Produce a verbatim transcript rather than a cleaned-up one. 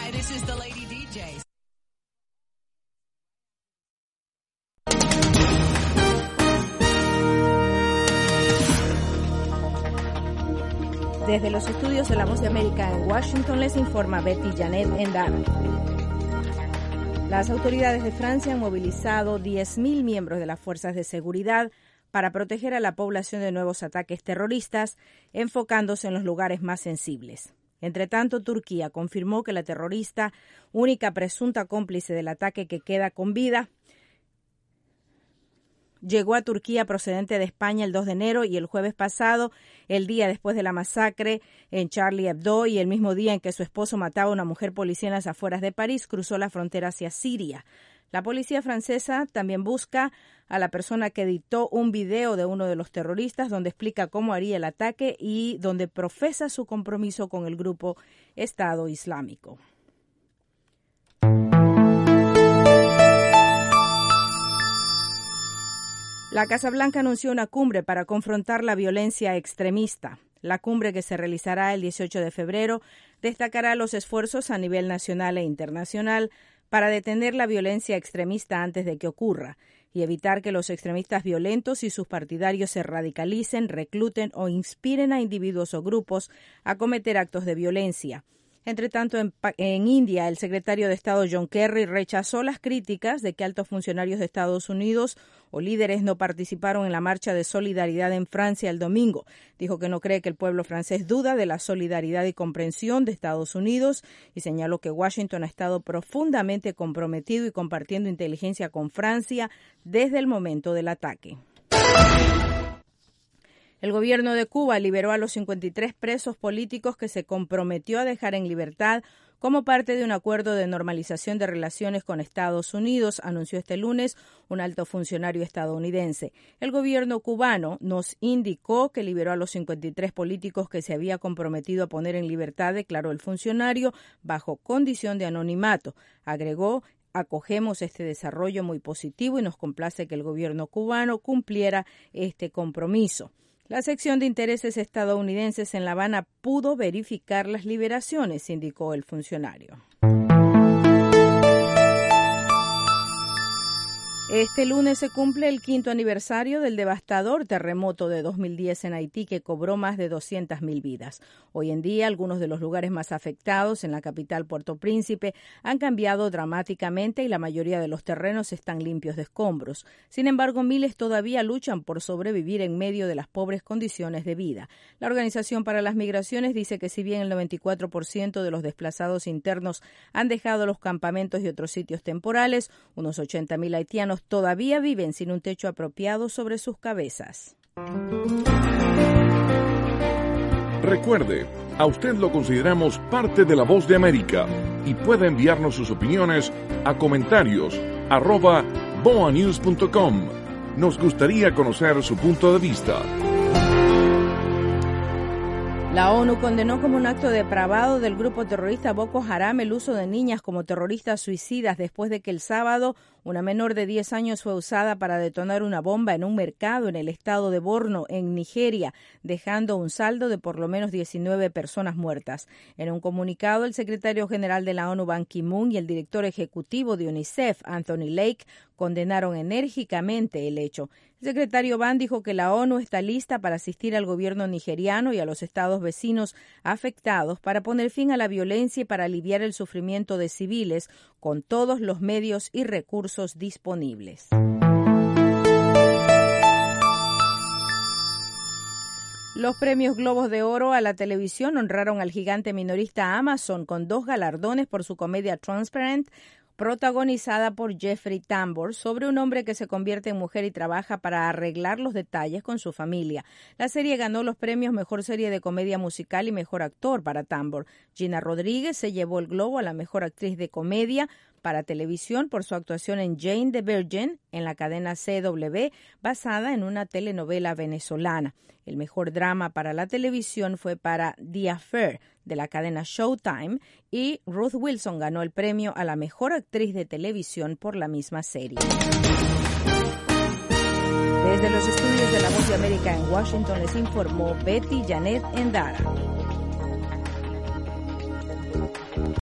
Hi, this is the Lady D J. Desde los estudios de La Voz de América en Washington les informa Betty Janet Endara. Las autoridades de Francia han movilizado diez mil miembros de las fuerzas de seguridad para proteger a la población de nuevos ataques terroristas, enfocándose en los lugares más sensibles. Entre tanto, Turquía confirmó que la terrorista, única presunta cómplice del ataque que queda con vida, llegó a Turquía procedente de España el dos de enero y el jueves pasado, el día después de la masacre en Charlie Hebdo y el mismo día en que su esposo mataba a una mujer policía en las afueras de París, cruzó la frontera hacia Siria. La policía francesa también busca a la persona que editó un video de uno de los terroristas donde explica cómo haría el ataque y donde profesa su compromiso con el grupo Estado Islámico. La Casa Blanca anunció una cumbre para confrontar la violencia extremista. La cumbre, que se realizará el dieciocho de febrero, destacará los esfuerzos a nivel nacional e internacional para detener la violencia extremista antes de que ocurra y evitar que los extremistas violentos y sus partidarios se radicalicen, recluten o inspiren a individuos o grupos a cometer actos de violencia. Entre tanto, en, en India, el secretario de Estado John Kerry rechazó las críticas de que altos funcionarios de Estados Unidos o líderes no participaron en la marcha de solidaridad en Francia el domingo. Dijo que no cree que el pueblo francés duda de la solidaridad y comprensión de Estados Unidos y señaló que Washington ha estado profundamente comprometido y compartiendo inteligencia con Francia desde el momento del ataque. El gobierno de Cuba liberó a los cincuenta y tres presos políticos que se comprometió a dejar en libertad como parte de un acuerdo de normalización de relaciones con Estados Unidos, anunció este lunes un alto funcionario estadounidense. El gobierno cubano nos indicó que liberó a los cincuenta y tres políticos que se había comprometido a poner en libertad, declaró el funcionario, bajo condición de anonimato. Agregó: acogemos este desarrollo muy positivo y nos complace que el gobierno cubano cumpliera este compromiso. La sección de intereses estadounidenses en La Habana pudo verificar las liberaciones, indicó el funcionario. Este lunes se cumple el quinto aniversario del devastador terremoto de dos mil diez en Haití que cobró más de doscientas mil vidas. Hoy en día, algunos de los lugares más afectados en la capital Puerto Príncipe han cambiado dramáticamente y la mayoría de los terrenos están limpios de escombros. Sin embargo, miles todavía luchan por sobrevivir en medio de las pobres condiciones de vida. La Organización para las Migraciones dice que si bien el noventa y cuatro por ciento de los desplazados internos han dejado los campamentos y otros sitios temporales, unos ochenta mil haitianos todavía viven sin un techo apropiado sobre sus cabezas. Recuerde, a usted lo consideramos parte de La Voz de América y puede enviarnos sus opiniones a comentarios arroba boanews punto com. Nos gustaría conocer su punto de vista. La ONU condenó como un acto depravado del grupo terrorista Boko Haram el uso de niñas como terroristas suicidas después de que el sábado una menor de diez años fue usada para detonar una bomba en un mercado en el estado de Borno, en Nigeria, dejando un saldo de por lo menos diecinueve personas muertas. En un comunicado, el secretario general de la ONU, Ban Ki-moon, y el director ejecutivo de UNICEF, Anthony Lake, condenaron enérgicamente el hecho. El secretario Ban dijo que la ONU está lista para asistir al gobierno nigeriano y a los estados vecinos afectados para poner fin a la violencia y para aliviar el sufrimiento de civiles con todos los medios y recursos disponibles. Los premios Globos de Oro a la televisión honraron al gigante minorista Amazon con dos galardones por su comedia Transparent, protagonizada por Jeffrey Tambor, sobre un hombre que se convierte en mujer y trabaja para arreglar los detalles con su familia. La serie ganó los premios Mejor Serie de Comedia Musical y Mejor Actor para Tambor. Gina Rodríguez se llevó el Globo a la Mejor Actriz de Comedia para televisión por su actuación en Jane the Virgin en la cadena C W, basada en una telenovela venezolana. El mejor drama para la televisión fue para The Affair de la cadena Showtime y Ruth Wilson ganó el premio a la mejor actriz de televisión por la misma serie. Desde los estudios de La Voz de América en Washington les informó Betty Janet Endara.